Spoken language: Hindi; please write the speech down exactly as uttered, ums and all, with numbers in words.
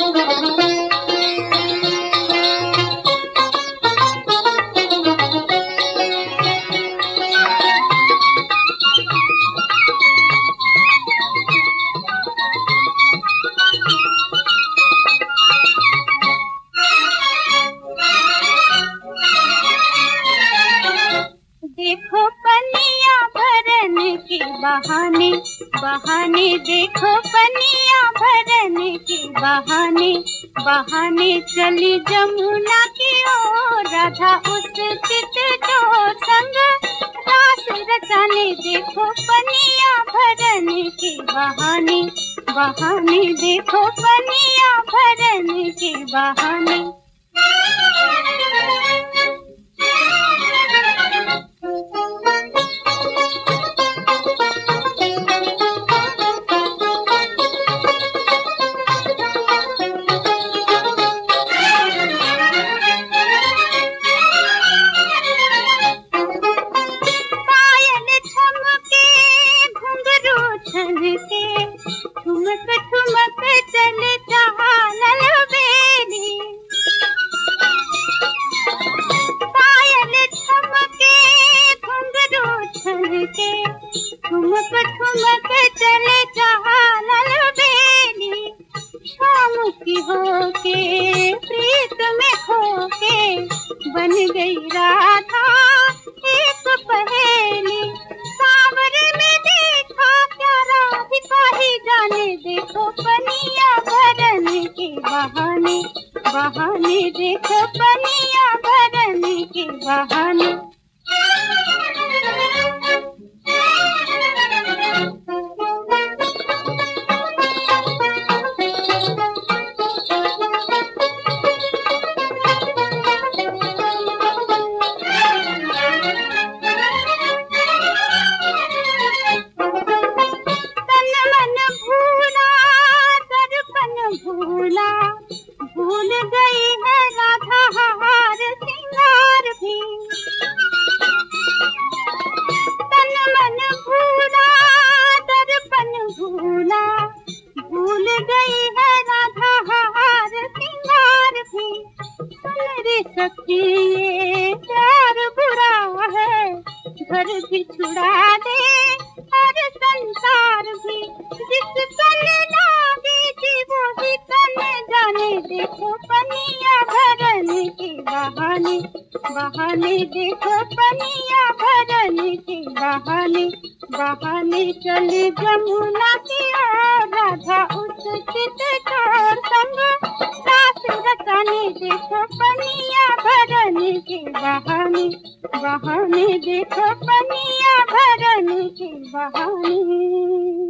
देखो पनिया भरने के बहाने बहाने, देखो पनिया भरने के बहाने बहाने चली जमुना की ओर, राधा उस चित चोर संग रास रचाने। देखो पनिया भरने के बहाने बहाने, देखो पनिया भरने के बहाने। ठुमक ठुमक चल चालल बेली, पायल ठमके घुंघरू छनके, ठुमक ठुमक चल चालल बेली। शाम की होके प्रीत में खोके, बन गई राधा एक पहेली। सावर में देखा क्या राधिका ही जाने, देखो पनिया भरने के बहाने बहाने, देखो पनिया भरने के बहाने। भूला भूल गई है राधा हार सिंगार भी, तन मन भूला दर्पण भूला, भूल गई है राधा हार सिंगार भी। सुन रे सखी ये प्यार बुरा है, घर भी छुड़ा दे और संसार भी। जिस तन लागी थी वो भी तन जाने, देखो पनिया भरने के बहाने बहाने, देखो पनिया भरने के बहाने बहाने चली जमुना की ओर, राधा उस चित चोर संग रास रचाने। देखो पनिया भरने के बहाने बहाने, देखो पनिया भरने के बहाने।